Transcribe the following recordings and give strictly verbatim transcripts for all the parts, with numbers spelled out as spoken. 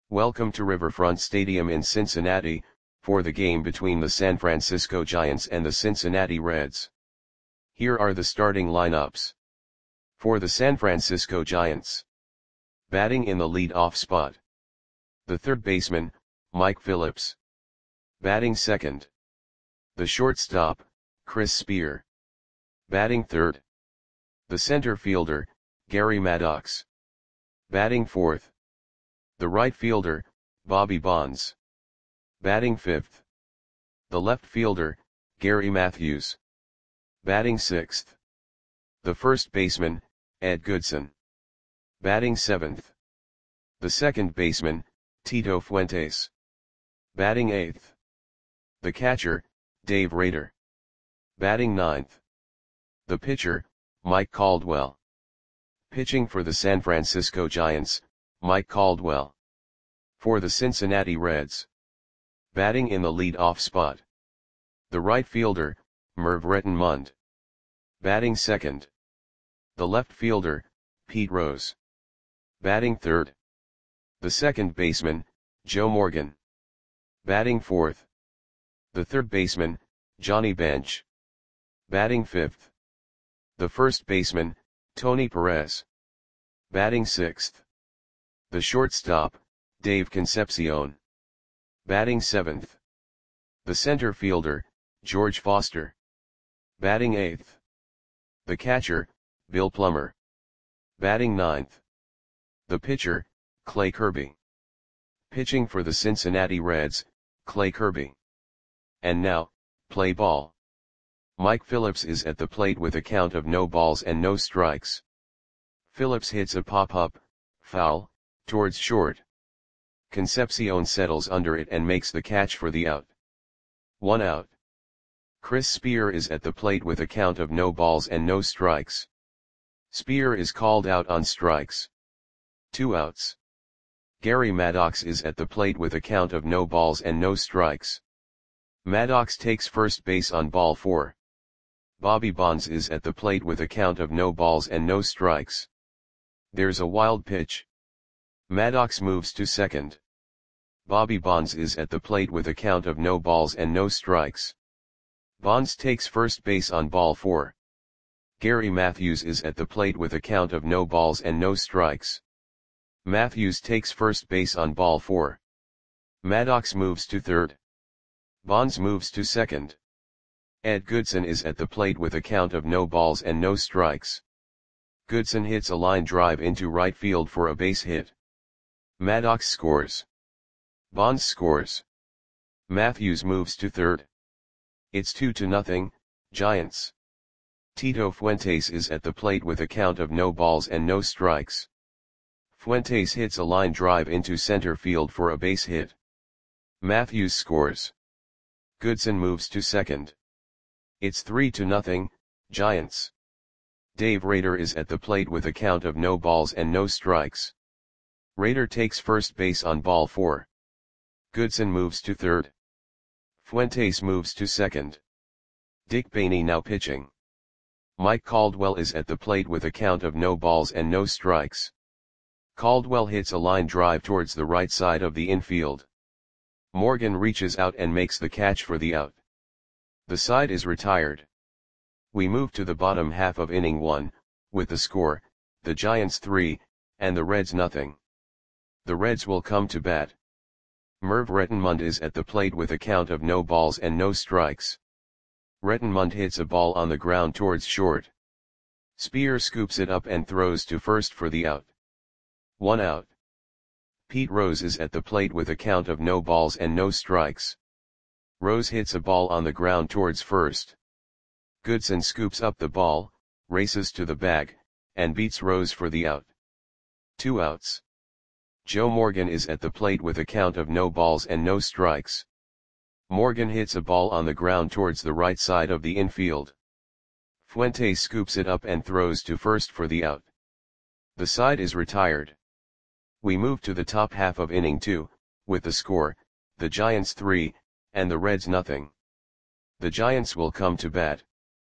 Welcome to Riverfront Stadium in Cincinnati, for the game between the San Francisco Giants and the Cincinnati Reds. Here are the starting lineups. For the San Francisco Giants. Batting in the lead-off spot. The third baseman, Mike Phillips. Batting second. The shortstop, Chris Spear. Batting third. The center fielder, Gary Maddox. Batting fourth. The right fielder, Bobby Bonds. Batting fifth. The left fielder, Gary Matthews. Batting sixth. The first baseman, Ed Goodson. Batting seventh. The second baseman, Tito Fuentes. Batting eighth. The catcher, Dave Rader. Batting ninth. The pitcher, Mike Caldwell. Pitching for the San Francisco Giants, Mike Caldwell. For the Cincinnati Reds. Batting in the lead-off spot. The right fielder, Merv Rettenmund. Batting second. The left fielder, Pete Rose. Batting third. The second baseman, Joe Morgan. Batting fourth. The third baseman, Johnny Bench. Batting fifth. The first baseman, Tony Perez. Batting sixth. The shortstop, Dave Concepcion. Batting seventh. The center fielder, George Foster. Batting eighth. The catcher, Bill Plummer. Batting ninth. The pitcher, Clay Kirby. Pitching for the Cincinnati Reds, Clay Kirby. And now, play ball. Mike Phillips is at the plate with a count of no balls and no strikes. Phillips hits a pop-up, foul, towards short. Concepcion settles under it and makes the catch for the out. One out. Chris Spear is at the plate with a count of no balls and no strikes. Spear is called out on strikes. Two outs. Gary Maddox is at the plate with a count of no balls and no strikes. Maddox takes first base on ball four. Bobby Bonds is at the plate with a count of no balls and no strikes. There's a wild pitch. Maddox moves to second. Bobby Bonds is at the plate with a count of no balls and no strikes. Bonds takes first base on ball four. Gary Matthews is at the plate with a count of no balls and no strikes. Matthews takes first base on ball four. Maddox moves to third. Bonds moves to second. Ed Goodson is at the plate with a count of no balls and no strikes. Goodson hits a line drive into right field for a base hit. Maddox scores. Bonds scores. Matthews moves to third. It's two to nothing, Giants. Tito Fuentes is at the plate with a count of no balls and no strikes. Fuentes hits a line drive into center field for a base hit. Matthews scores. Goodson moves to second. It's three to nothing, Giants. Dave Rader is at the plate with a count of no balls and no strikes. Rader takes first base on ball four. Goodson moves to third. Fuentes moves to second. Dick Bainey now pitching. Mike Caldwell is at the plate with a count of no balls and no strikes. Caldwell hits a line drive towards the right side of the infield. Morgan reaches out and makes the catch for the out. The side is retired. We move to the bottom half of inning one, with the score, the Giants three, and the Reds nothing. The Reds will come to bat. Merv Rettenmund is at the plate with a count of no balls and no strikes. Rettenmund hits a ball on the ground towards short. Spear scoops it up and throws to first for the out. One out. Pete Rose is at the plate with a count of no balls and no strikes. Rose hits a ball on the ground towards first. Goodson scoops up the ball, races to the bag, and beats Rose for the out. Two outs. Joe Morgan is at the plate with a count of no balls and no strikes. Morgan hits a ball on the ground towards the right side of the infield. Fuentes scoops it up and throws to first for the out. The side is retired. We move to the top half of inning two, with the score, the Giants three, and the Reds nothing. The Giants will come to bat.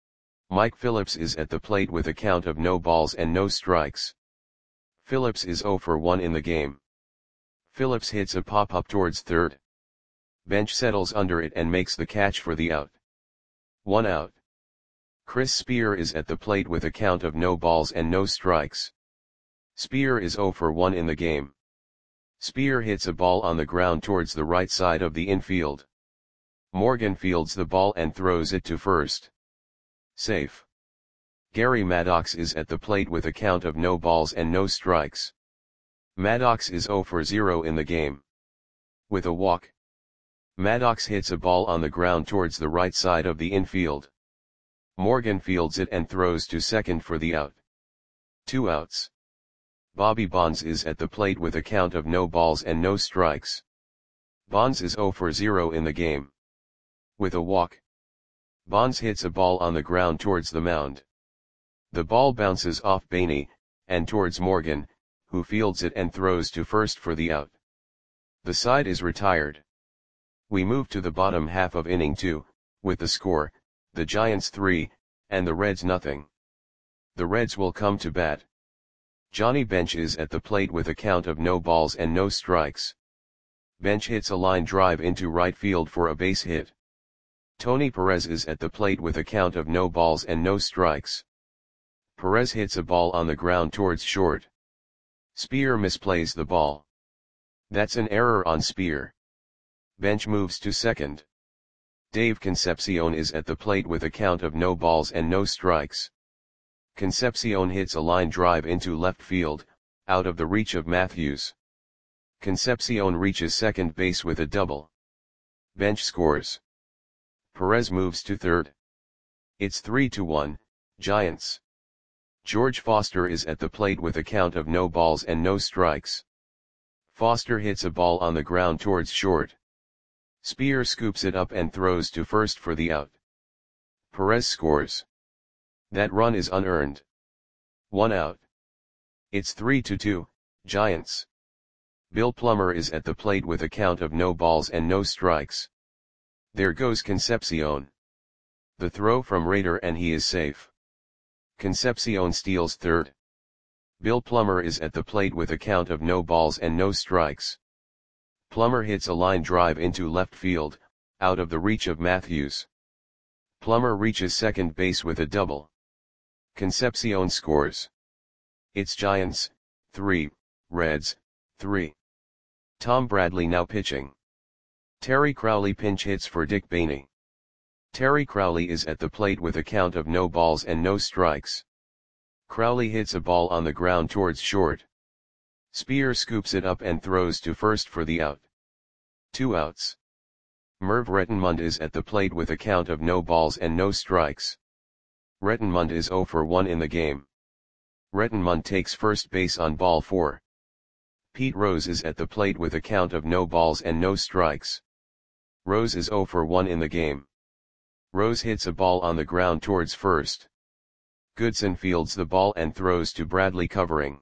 Mike Phillips is at the plate with a count of no balls and no strikes. Phillips is zero for one in the game. Phillips hits a pop-up towards third. Bench settles under it and makes the catch for the out. One out. Chris Spear is at the plate with a count of no balls and no strikes. Spear is zero for one in the game. Spear hits a ball on the ground towards the right side of the infield. Morgan fields the ball and throws it to first. Safe. Gary Maddox is at the plate with a count of no balls and no strikes. Maddox is zero for zero in the game. With a walk. Maddox hits a ball on the ground towards the right side of the infield. Morgan fields it and throws to second for the out. Two outs. Bobby Bonds is at the plate with a count of no balls and no strikes. Bonds is zero for zero in the game. With a walk. Bonds hits a ball on the ground towards the mound. The ball bounces off Bainey, and towards Morgan, who fields it and throws to first for the out. The side is retired. We move to the bottom half of inning two, with the score, the Giants three, and the Reds nothing. The Reds will come to bat. Johnny Bench is at the plate with a count of no balls and no strikes. Bench hits a line drive into right field for a base hit. Tony Perez is at the plate with a count of no balls and no strikes. Perez hits a ball on the ground towards short. Spear misplays the ball. That's an error on Spear. Bench moves to second. Dave Concepcion is at the plate with a count of no balls and no strikes. Concepcion hits a line drive into left field, out of the reach of Matthews. Concepcion reaches second base with a double. Bench scores. Perez moves to third. It's three to one, Giants. George Foster is at the plate with a count of no balls and no strikes. Foster hits a ball on the ground towards short. Spear scoops it up and throws to first for the out. Perez scores. That run is unearned. One out. It's three to two, Giants. Bill Plummer is at the plate with a count of no balls and no strikes. There goes Concepcion. The throw from Raider and he is safe. Concepcion steals third. Bill Plummer is at the plate with a count of no balls and no strikes. Plummer hits a line drive into left field, out of the reach of Matthews. Plummer reaches second base with a double. Concepcion scores. It's Giants, three, Reds, three. Tom Bradley now pitching. Terry Crowley pinch hits for Dick Bainey. Terry Crowley is at the plate with a count of no balls and no strikes. Crowley hits a ball on the ground towards short. Spear scoops it up and throws to first for the out. Two outs. Merv Rettenmund is at the plate with a count of no balls and no strikes. Rettenmund is zero for one in the game. Rettenmund takes first base on ball four. Pete Rose is at the plate with a count of no balls and no strikes. Rose is zero for one in the game. Rose hits a ball on the ground towards first. Goodson fields the ball and throws to Bradley covering.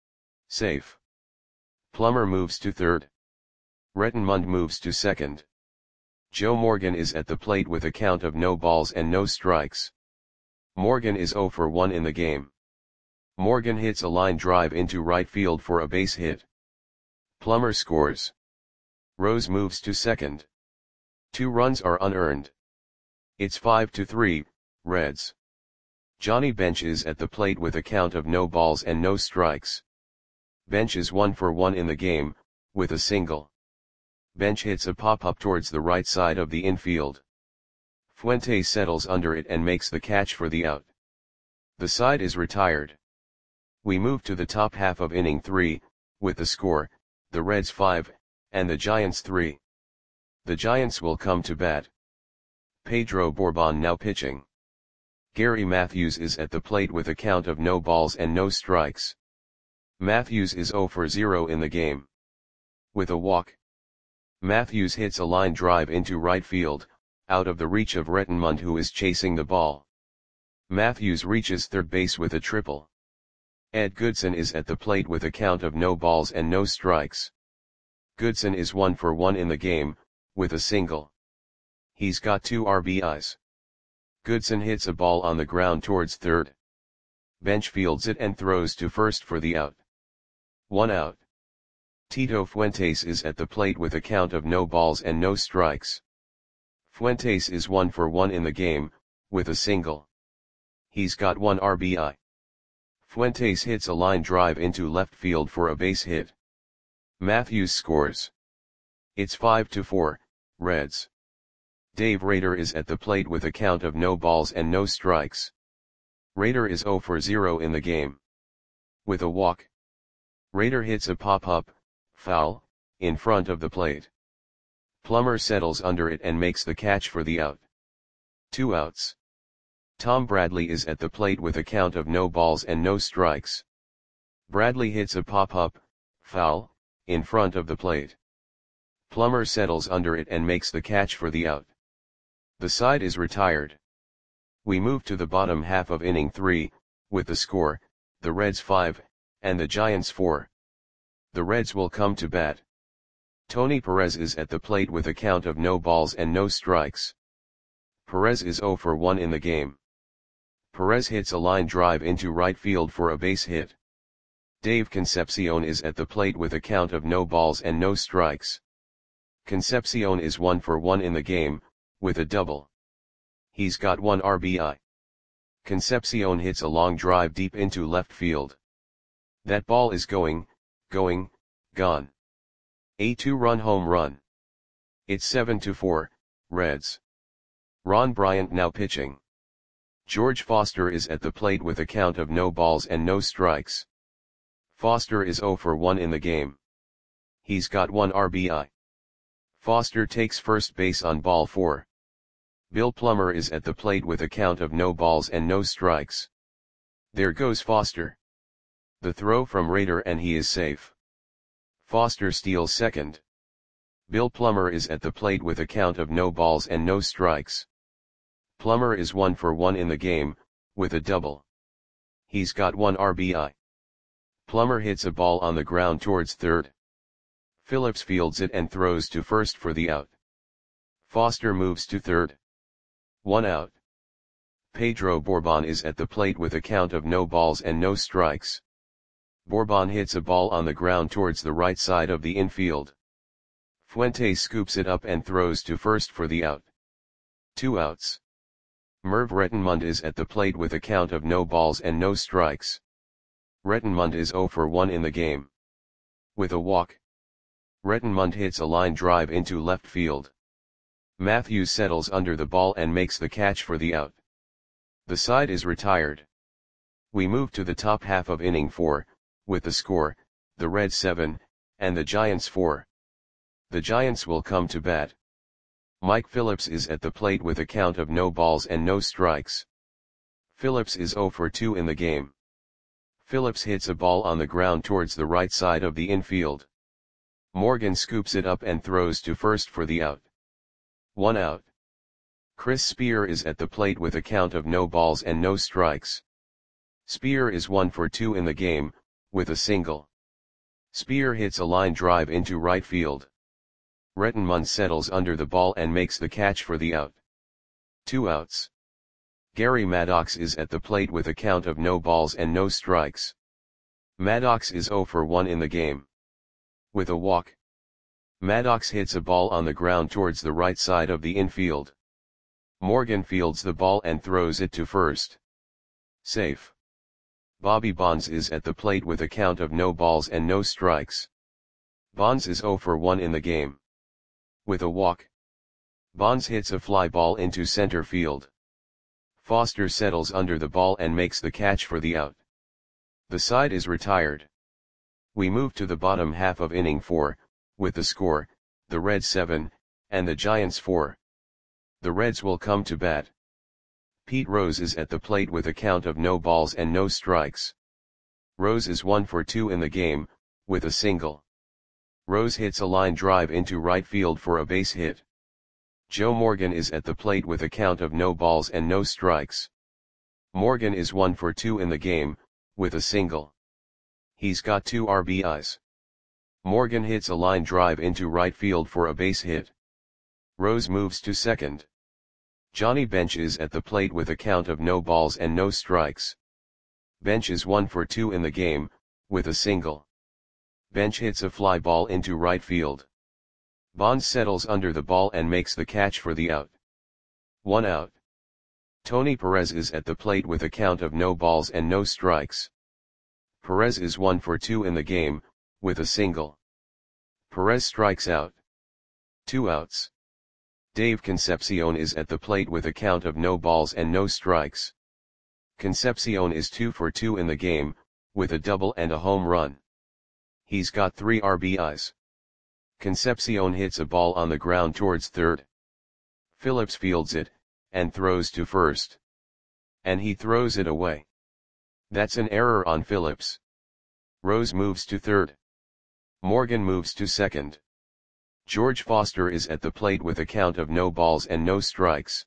Safe. Plummer moves to third. Rettenmund moves to second. Joe Morgan is at the plate with a count of no balls and no strikes. Morgan is zero for one in the game. Morgan hits a line drive into right field for a base hit. Plummer scores. Rose moves to second. Two runs are unearned. It's five to three, Reds. Johnny Bench is at the plate with a count of no balls and no strikes. Bench is one for one in the game, with a single. Bench hits a pop-up towards the right side of the infield. Fuentes settles under it and makes the catch for the out. The side is retired. We move to the top half of inning three, with the score, the Reds five, and the Giants three. The Giants will come to bat. Pedro Bourbon now pitching. Gary Matthews is at the plate with a count of no balls and no strikes. Matthews is zero for zero in the game. With a walk. Matthews hits a line drive into right field, out of the reach of Rettenmund who is chasing the ball. Matthews reaches third base with a triple. Ed Goodson is at the plate with a count of no balls and no strikes. Goodson is one for one in the game, with a single. He's got two R B Is. Goodson hits a ball on the ground towards third. Bench fields it and throws to first for the out. One out. Tito Fuentes is at the plate with a count of no balls and no strikes. Fuentes is one for one in the game, with a single. He's got one R B I. Fuentes hits a line drive into left field for a base hit. Matthews scores. It's five to four, Reds. Dave Rader is at the plate with a count of no balls and no strikes. Rader is zero for zero in the game. With a walk. Rader hits a pop-up, foul, in front of the plate. Plummer settles under it and makes the catch for the out. Two outs. Tom Bradley is at the plate with a count of no balls and no strikes. Bradley hits a pop-up, foul, in front of the plate. Plummer settles under it and makes the catch for the out. The side is retired. We move to the bottom half of inning three, with the score, the Reds five, and the Giants four. The Reds will come to bat. Tony Perez is at the plate with a count of no balls and no strikes. Perez is zero for one in the game. Perez hits a line drive into right field for a base hit. Dave Concepcion is at the plate with a count of no balls and no strikes. Concepcion is one for one in the game, with a double. He's got one R B I. Concepcion hits a long drive deep into left field. That ball is going, going, gone. A two-run home run. It's seven to four, Reds. Ron Bryant now pitching. George Foster is at the plate with a count of no balls and no strikes. Foster is zero for one in the game. He's got one R B I. Foster takes first base on ball four. Bill Plummer is at the plate with a count of no balls and no strikes. There goes Foster. The throw from Rader and he is safe. Foster steals second. Bill Plummer is at the plate with a count of no balls and no strikes. Plummer is one for one in the game, with a double. He's got one R B I. Plummer hits a ball on the ground towards third. Phillips fields it and throws to first for the out. Foster moves to third. One out. Pedro Bourbon is at the plate with a count of no balls and no strikes. Bourbon hits a ball on the ground towards the right side of the infield. Fuentes scoops it up and throws to first for the out. Two outs. Merv Rettenmund is at the plate with a count of no balls and no strikes. Rettenmund is zero for one in the game. With a walk. Rettenmund hits a line drive into left field. Matthews settles under the ball and makes the catch for the out. The side is retired. We move to the top half of inning four, with the score, the Reds seven, and the Giants four. The Giants will come to bat. Mike Phillips is at the plate with a count of no balls and no strikes. Phillips is zero for two in the game. Phillips hits a ball on the ground towards the right side of the infield. Morgan scoops it up and throws to first for the out. One out. Chris Spear is at the plate with a count of no balls and no strikes. Spear is one for two in the game, with a single. Spear hits a line drive into right field. Rettenmund settles under the ball and makes the catch for the out. Two outs. Gary Maddox is at the plate with a count of no balls and no strikes. Maddox is zero for one in the game. With a walk. Maddox hits a ball on the ground towards the right side of the infield. Morgan fields the ball and throws it to first. Safe. Bobby Bonds is at the plate with a count of no balls and no strikes. Bonds is zero for one in the game. With a walk. Bonds hits a fly ball into center field. Foster settles under the ball and makes the catch for the out. The side is retired. We move to the bottom half of inning four, with the score, the Reds seven, and the Giants four. The Reds will come to bat. Pete Rose is at the plate with a count of no balls and no strikes. Rose is one for two in the game, with a single. Rose hits a line drive into right field for a base hit. Joe Morgan is at the plate with a count of no balls and no strikes. Morgan is one for two in the game, with a single. He's got two R B Is. Morgan hits a line drive into right field for a base hit. Rose moves to second. Johnny Bench is at the plate with a count of no balls and no strikes. Bench is one for two in the game, with a single. Bench hits a fly ball into right field. Bonds settles under the ball and makes the catch for the out. One out. Tony Perez is at the plate with a count of no balls and no strikes. Perez is one for two in the game, with a single. Perez strikes out. Two outs. Dave Concepcion is at the plate with a count of no balls and no strikes. Concepcion is two for two in the game, with a double and a home run. He's got three R B Is. Concepcion hits a ball on the ground towards third. Phillips fields it, and throws to first. And he throws it away. That's an error on Phillips. Rose moves to third. Morgan moves to second. George Foster is at the plate with a count of no balls and no strikes.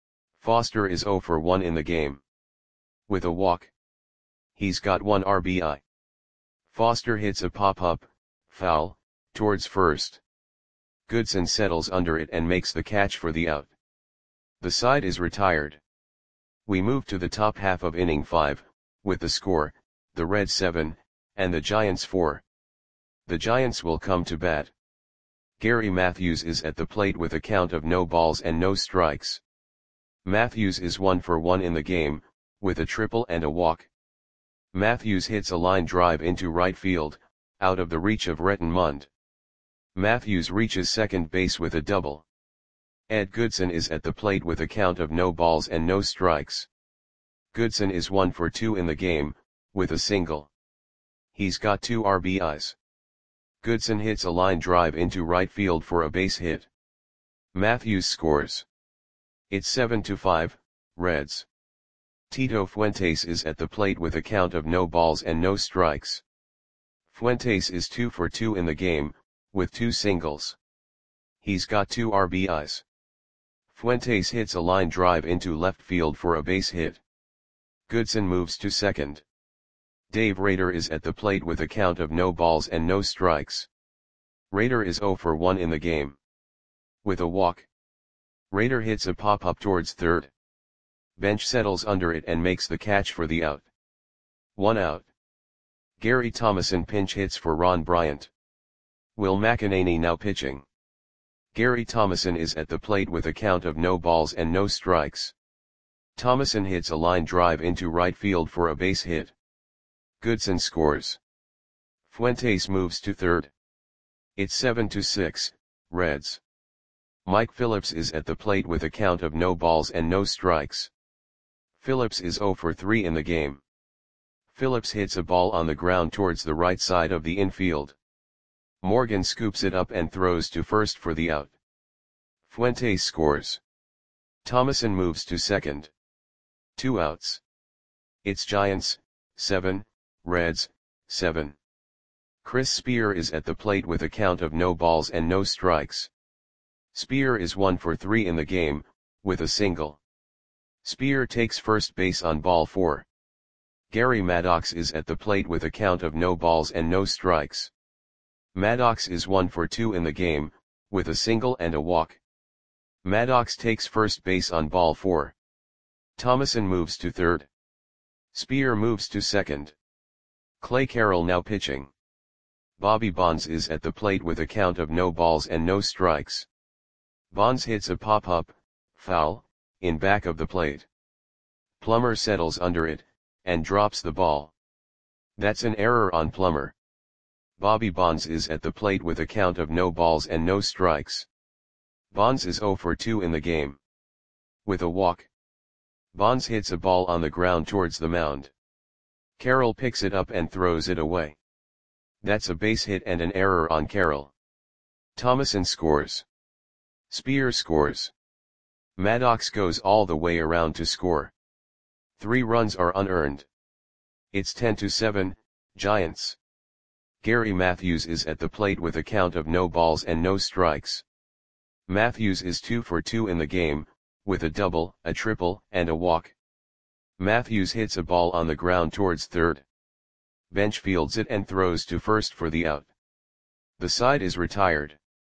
Foster is zero for one in the game. With a walk. He's got one R B I. Foster hits a pop-up, foul, towards first. Goodson settles under it and makes the catch for the out. The side is retired. We move to the top half of inning five, with the score, the Reds seven, and the Giants four. The Giants will come to bat. Gary Matthews is at the plate with a count of no balls and no strikes. Matthews is one for one in the game, with a triple and a walk. Matthews hits a line drive into right field, out of the reach of Retton Mund. Matthews reaches second base with a double. Ed Goodson is at the plate with a count of no balls and no strikes. Goodson is one for two in the game, with a single. He's got two R B Is. Goodson hits a line drive into right field for a base hit. Matthews scores. It's seven to five, Reds. Tito Fuentes is at the plate with a count of no balls and no strikes. Fuentes is two for two in the game, with two singles. He's got two R B Is. Fuentes hits a line drive into left field for a base hit. Goodson moves to second. Dave Rader is at the plate with a count of no balls and no strikes. Rader is zero for one in the game. With a walk. Rader hits a pop-up towards third. Bench settles under it and makes the catch for the out. One out. Gary Thomason pinch hits for Ron Bryant. Will McEnany now pitching. Gary Thomason is at the plate with a count of no balls and no strikes. Thomason hits a line drive into right field for a base hit. Goodson scores. Fuentes moves to third. It's seven to six, Reds. Mike Phillips is at the plate with a count of no balls and no strikes. Phillips is zero for three in the game. Phillips hits a ball on the ground towards the right side of the infield. Morgan scoops it up and throws to first for the out. Fuentes scores. Thomason moves to second. Two outs. It's Giants, seven, Reds, seven. Chris Spear is at the plate with a count of no balls and no strikes. Spear is one for three in the game, with a single. Spear takes first base on ball four. Gary Maddox is at the plate with a count of no balls and no strikes. Maddox is one for two in the game, with a single and a walk. Maddox takes first base on ball four. Thomason moves to third. Spear moves to second. Clay Carroll now pitching. Bobby Bonds is at the plate with a count of no balls and no strikes. Bonds hits a pop-up, foul, in back of the plate. Plummer settles under it, and drops the ball. That's an error on Plummer. Bobby Bonds is at the plate with a count of no balls and no strikes. Bonds is zero for two in the game. With a walk. Bonds hits a ball on the ground towards the mound. Carroll picks it up and throws it away. That's a base hit and an error on Carroll. Thomason scores. Spear scores. Maddox goes all the way around to score. Three runs are unearned. It's ten to seven, Giants. Gary Matthews is at the plate with a count of no balls and no strikes. Matthews is two for two in the game, with a double, a triple, and a walk. Matthews hits a ball on the ground towards third. Bench fields it and throws to first for the out. The side is retired.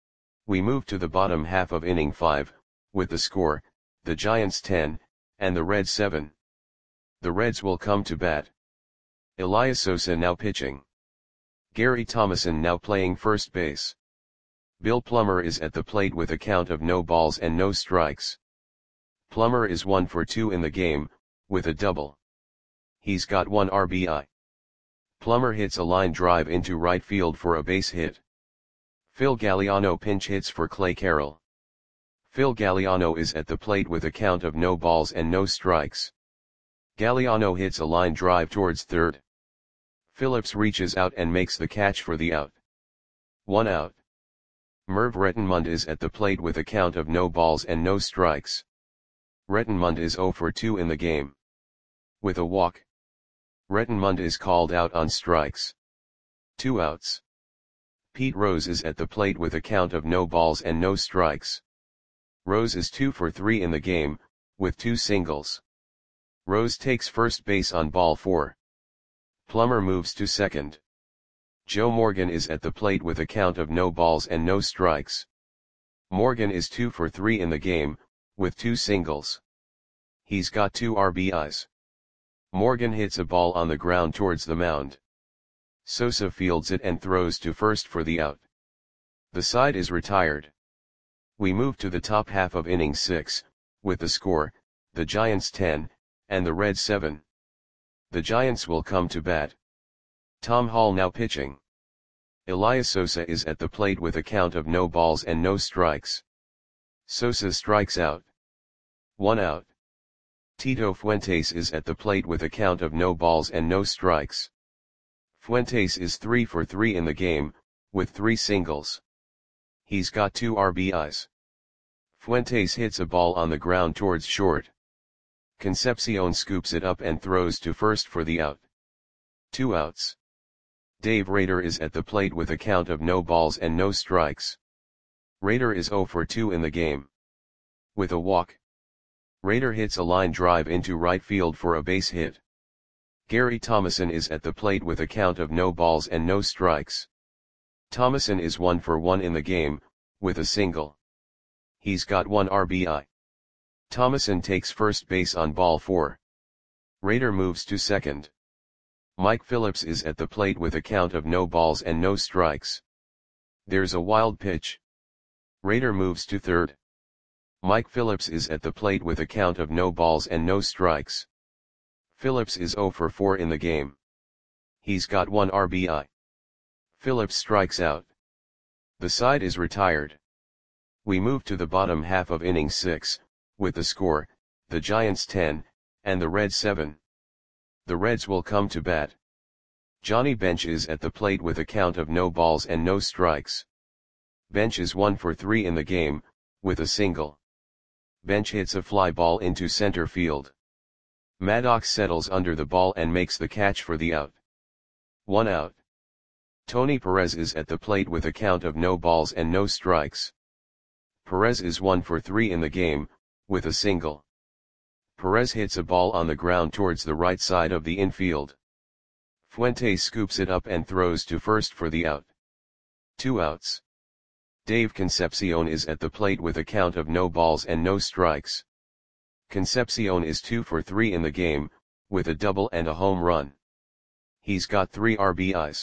We move to the bottom half of inning five, with the score, the Giants ten, and the Reds seven. The Reds will come to bat. Elias Sosa now pitching. Gary Thomasson now playing first base. Bill Plummer is at the plate with a count of no balls and no strikes. Plummer is one for two in the game, with a double. He's got one R B I. Plummer hits a line drive into right field for a base hit. Phil Galliano pinch hits for Clay Carroll. Phil Galliano is at the plate with a count of no balls and no strikes. Galliano hits a line drive towards third. Phillips reaches out and makes the catch for the out. One out. Merv Rettenmund is at the plate with a count of no balls and no strikes. Rettenmund is zero for two in the game. With a walk. Rettenmund is called out on strikes. Two outs. Pete Rose is at the plate with a count of no balls and no strikes. Rose is two for three in the game, with two singles. Rose takes first base on ball four. Plummer moves to second. Joe Morgan is at the plate with a count of no balls and no strikes. Morgan is two for three in the game, with two singles. He's got two R B Is. Morgan hits a ball on the ground towards the mound. Sosa fields it and throws to first for the out. The side is retired. We move to the top half of inning six, with the score, the Giants ten, and the Reds seven. The Giants will come to bat. Tom Hall now pitching. Elias Sosa is at the plate with a count of no balls and no strikes. Sosa strikes out. One out. Tito Fuentes is at the plate with a count of no balls and no strikes. Fuentes is three for three in the game, with three singles. He's got two R B Is. Fuentes hits a ball on the ground towards short. Concepcion scoops it up and throws to first for the out. Two outs. Dave Rader is at the plate with a count of no balls and no strikes. Rader is zero for two in the game. With a walk. Rader hits a line drive into right field for a base hit. Gary Thomasson is at the plate with a count of no balls and no strikes. Thomasson is one for one in the game, with a single. He's got one R B I. Thomasson takes first base on ball four. Rader moves to second. Mike Phillips is at the plate with a count of no balls and no strikes. There's a wild pitch. Rader moves to third. Mike Phillips is at the plate with a count of no balls and no strikes. Phillips is zero for four in the game. He's got one R B I. Phillips strikes out. The side is retired. We move to the bottom half of inning six, with the score, the Giants ten, and the Reds seven. The Reds will come to bat. Johnny Bench is at the plate with a count of no balls and no strikes. Bench is one for three in the game, with a single. Bench hits a fly ball into center field. Maddox settles under the ball and makes the catch for the out. One out. Tony Perez is at the plate with a count of no balls and no strikes. Perez is one for three in the game, with a single. Perez hits a ball on the ground towards the right side of the infield. Fuentes scoops it up and throws to first for the out. Two outs. Dave Concepcion is at the plate with a count of no balls and no strikes. Concepcion is two for three in the game, with a double and a home run. He's got three R B Is.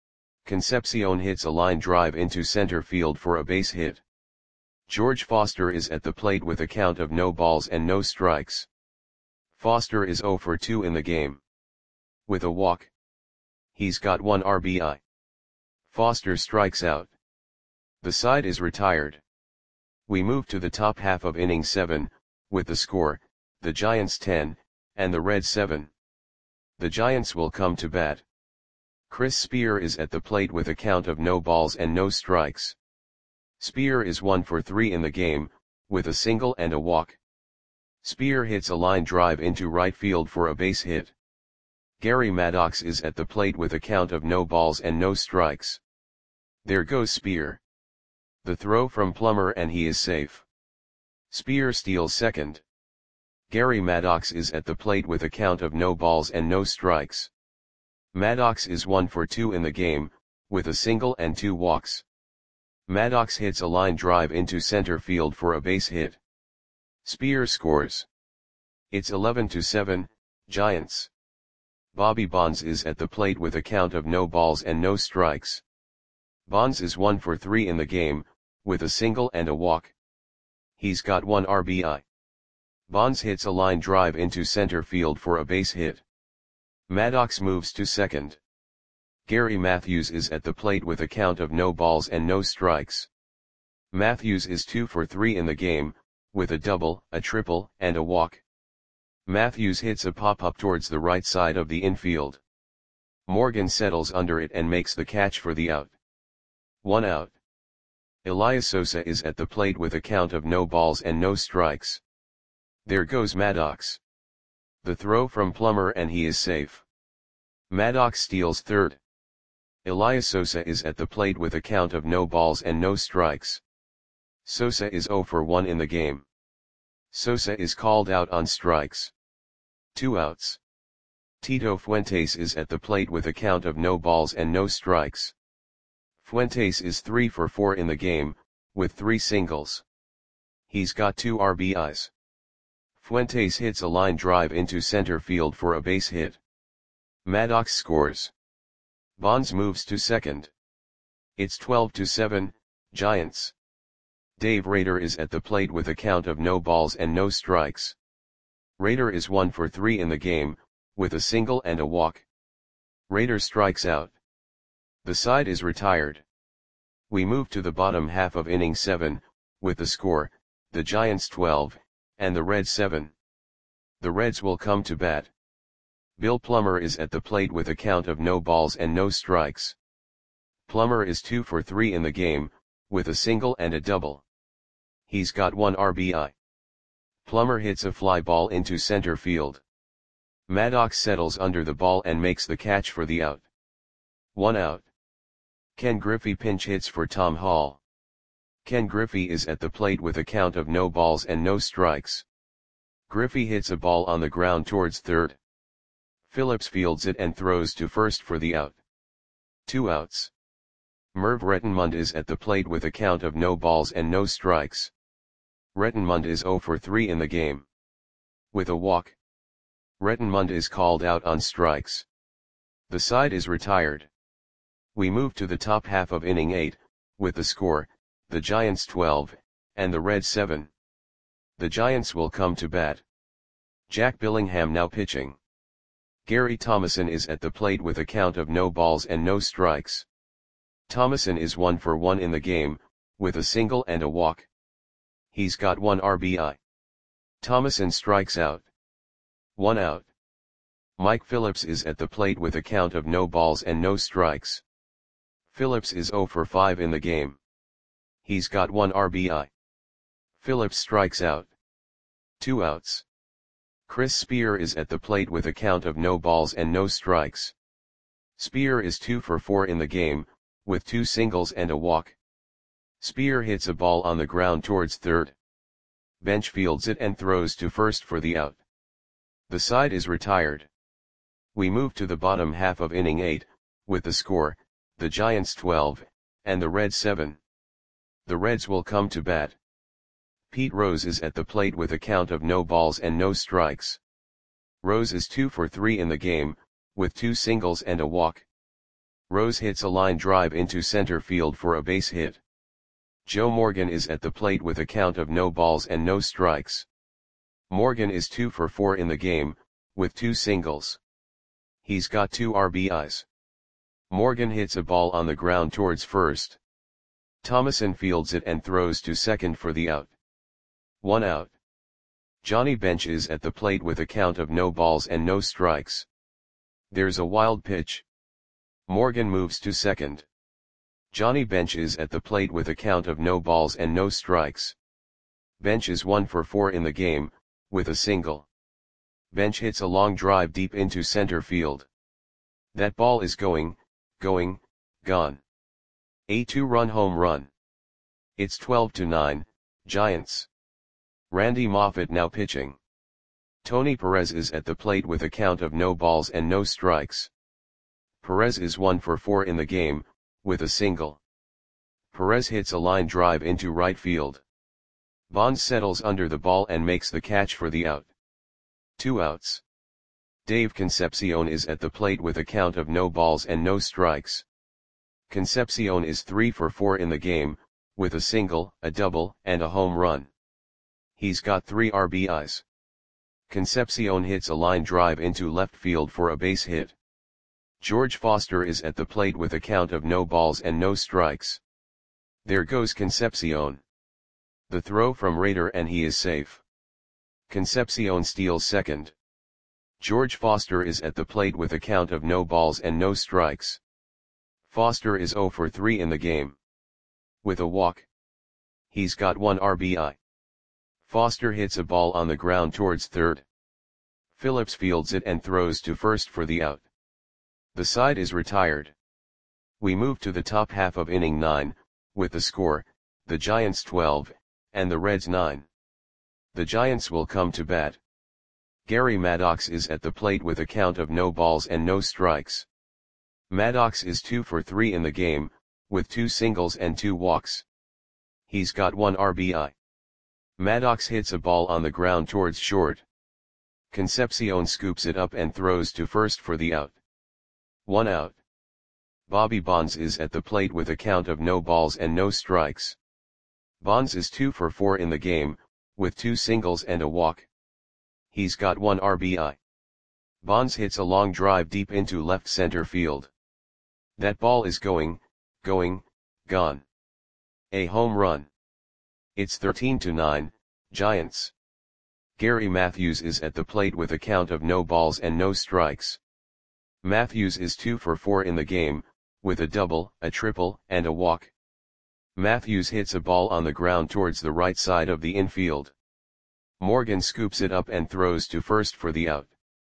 Concepcion hits a line drive into center field for a base hit. George Foster is at the plate with a count of no balls and no strikes. Foster is zero for two in the game. With a walk. He's got one R B I. Foster strikes out. The side is retired. We move to the top half of inning seven, with the score, the Giants ten, and the Reds seven. The Giants will come to bat. Chris Spear is at the plate with a count of no balls and no strikes. Spear is one for three in the game, with a single and a walk. Spear hits a line drive into right field for a base hit. Gary Maddox is at the plate with a count of no balls and no strikes. There goes Spear. The throw from Plummer and he is safe. Spear steals second. Gary Maddox is at the plate with a count of no balls and no strikes. Maddox is one for two in the game, with a single and two walks. Maddox hits a line drive into center field for a base hit. Spear scores. It's eleven to seven, Giants. Bobby Bonds is at the plate with a count of no balls and no strikes. Bonds is one for three in the game, with a single and a walk. He's got one R B I. Bonds hits a line drive into center field for a base hit. Maddox moves to second. Gary Matthews is at the plate with a count of no balls and no strikes. Matthews is two for three in the game, with a double, a triple, and a walk. Matthews hits a pop-up towards the right side of the infield. Morgan settles under it and makes the catch for the out. One out. Elias Sosa is at the plate with a count of no balls and no strikes. There goes Maddox. The throw from Plummer and he is safe. Maddox steals third. Elias Sosa is at the plate with a count of no balls and no strikes. Sosa is zero for one in the game. Sosa is called out on strikes. Two outs. Tito Fuentes is at the plate with a count of no balls and no strikes. Fuentes is three for four in the game, with three singles. He's got two R B Is. Fuentes hits a line drive into center field for a base hit. Maddox scores. Bonds moves to second. It's twelve to seven, Giants. Dave Rader is at the plate with a count of no balls and no strikes. Rader is one for three in the game, with a single and a walk. Rader strikes out. The side is retired. We move to the bottom half of inning seven, with the score, the Giants twelve, and the Reds seven. The Reds will come to bat. Bill Plummer is at the plate with a count of no balls and no strikes. Plummer is two for three in the game, with a single and a double. He's got one R B I. Plummer hits a fly ball into center field. Maddox settles under the ball and makes the catch for the out. One out. Ken Griffey pinch hits for Tom Hall. Ken Griffey is at the plate with a count of no balls and no strikes. Griffey hits a ball on the ground towards third. Phillips fields it and throws to first for the out. Two outs. Merv Rettenmund is at the plate with a count of no balls and no strikes. Rettenmund is zero for three in the game. With a walk. Rettenmund is called out on strikes. The side is retired. We move to the top half of inning eight, with the score, the Giants twelve, and the Reds seven. The Giants will come to bat. Jack Billingham now pitching. Gary Thomason is at the plate with a count of no balls and no strikes. Thomason is one for one in the game, with a single and a walk. He's got one R B I. Thomason strikes out. One out. Mike Phillips is at the plate with a count of no balls and no strikes. Phillips is zero for five in the game. He's got one R B I. Phillips strikes out. Two outs. Chris Spear is at the plate with a count of no balls and no strikes. Spear is two for four in the game, with two singles and a walk. Spear hits a ball on the ground towards third. Bench fields it and throws to first for the out. The side is retired. We move to the bottom half of inning eight, with the score, the Giants twelve, and the Reds seven. The Reds will come to bat. Pete Rose is at the plate with a count of no balls and no strikes. Rose is two for three in the game, with two singles and a walk. Rose hits a line drive into center field for a base hit. Joe Morgan is at the plate with a count of no balls and no strikes. Morgan is two for four in the game, with two singles. He's got two R B Is. Morgan hits a ball on the ground towards first. Thomason fields it and throws to second for the out. One out. Johnny Bench is at the plate with a count of no balls and no strikes. There's a wild pitch. Morgan moves to second. Johnny Bench is at the plate with a count of no balls and no strikes. Bench is one for four in the game, with a single. Bench hits a long drive deep into center field. That ball is going, going, gone. A two-run home run. It's twelve to nine, Giants. Randy Moffett now pitching. Tony Perez is at the plate with a count of no balls and no strikes. Perez is one for four in the game, with a single. Perez hits a line drive into right field. Bonds settles under the ball and makes the catch for the out. Two outs. Dave Concepcion is at the plate with a count of no balls and no strikes. Concepcion is three for four in the game, with a single, a double, and a home run. He's got three R B Is. Concepcion hits a line drive into left field for a base hit. George Foster is at the plate with a count of no balls and no strikes. There goes Concepcion. The throw from Raider and he is safe. Concepcion steals second. George Foster is at the plate with a count of no balls and no strikes. Foster is zero for three in the game. With a walk. He's got one R B I. Foster hits a ball on the ground towards third. Phillips fields it and throws to first for the out. The side is retired. We move to the top half of inning nine, with the score, the Giants twelve, and the Reds nine. The Giants will come to bat. Gary Maddox is at the plate with a count of no balls and no strikes. Maddox is two for three in the game, with two singles and two walks. He's got one R B I. Maddox hits a ball on the ground towards short. Concepcion scoops it up and throws to first for the out. One out. Bobby Bonds is at the plate with a count of no balls and no strikes. Bonds is two for four in the game, with two singles and a walk. He's got one R B I. Bonds hits a long drive deep into left center field. That ball is going, going, gone. A home run. It's thirteen to nine, Giants. Gary Matthews is at the plate with a count of no balls and no strikes. Matthews is two for four in the game, with a double, a triple, and a walk. Matthews hits a ball on the ground towards the right side of the infield. Morgan scoops it up and throws to first for the out.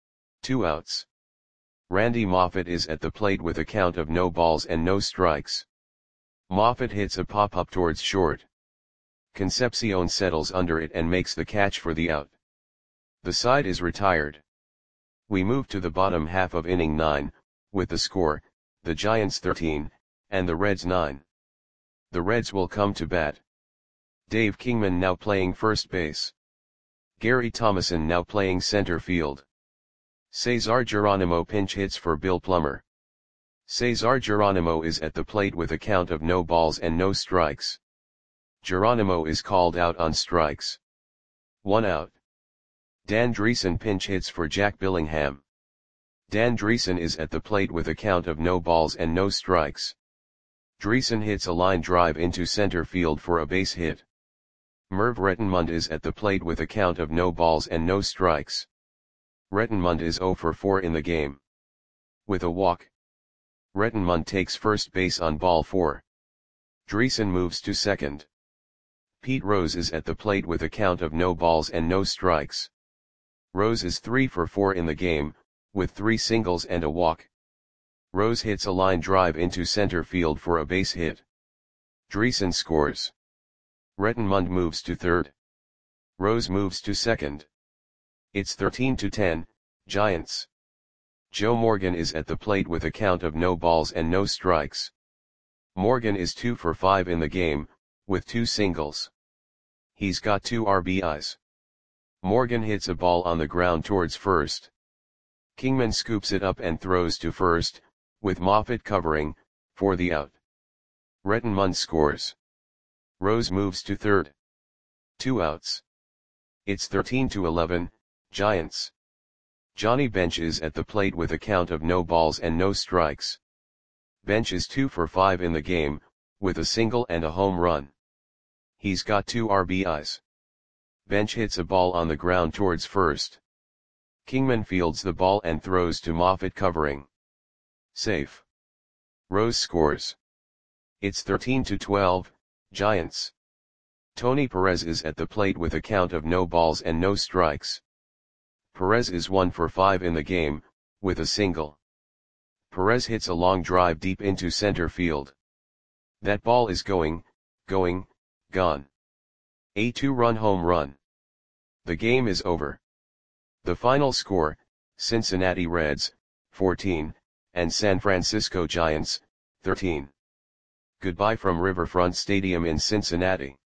Two outs. Randy Moffett is at the plate with a count of no balls and no strikes. Moffett hits a pop-up towards short. Concepcion settles under it and makes the catch for the out. The side is retired. We move to the bottom half of inning nine, with the score, the Giants thirteen, and the Reds nine. The Reds will come to bat. Dave Kingman now playing first base. Gary Thomason now playing center field. Cesar Geronimo pinch hits for Bill Plummer. Cesar Geronimo is at the plate with a count of no balls and no strikes. Geronimo is called out on strikes. One out. Dan Dreesen pinch hits for Jack Billingham. Dan Dreesen is at the plate with a count of no balls and no strikes. Dreesen hits a line drive into center field for a base hit. Merv Rettenmund is at the plate with a count of no balls and no strikes. Rettenmund is zero for four in the game. With a walk. Rettenmund takes first base on ball four. Dreesen moves to second. Pete Rose is at the plate with a count of no balls and no strikes. Rose is three for four in the game, with three singles and a walk. Rose hits a line drive into center field for a base hit. Dreesen scores. Rettenmund moves to third. Rose moves to second. It's thirteen to ten, Giants. Joe Morgan is at the plate with a count of no balls and no strikes. Morgan is two for five in the game, with two singles. He's got two R B Is. Morgan hits a ball on the ground towards first. Kingman scoops it up and throws to first, with Moffett covering, for the out. Rettenmund scores. Rose moves to third. Two outs. It's thirteen to eleven, Giants. Johnny Bench is at the plate with a count of no balls and no strikes. Bench is two for five in the game, with a single and a home run. He's got two R B Is. Bench hits a ball on the ground towards first. Kingman fields the ball and throws to Moffett covering. Safe. Rose scores. It's thirteen to twelve, Giants. Tony Perez is at the plate with a count of no balls and no strikes. Perez is one for five in the game, with a single. Perez hits a long drive deep into center field. That ball is going, going, gone. A two-run home run. The game is over. The final score, Cincinnati Reds, fourteen, and San Francisco Giants, thirteen. Goodbye from Riverfront Stadium in Cincinnati.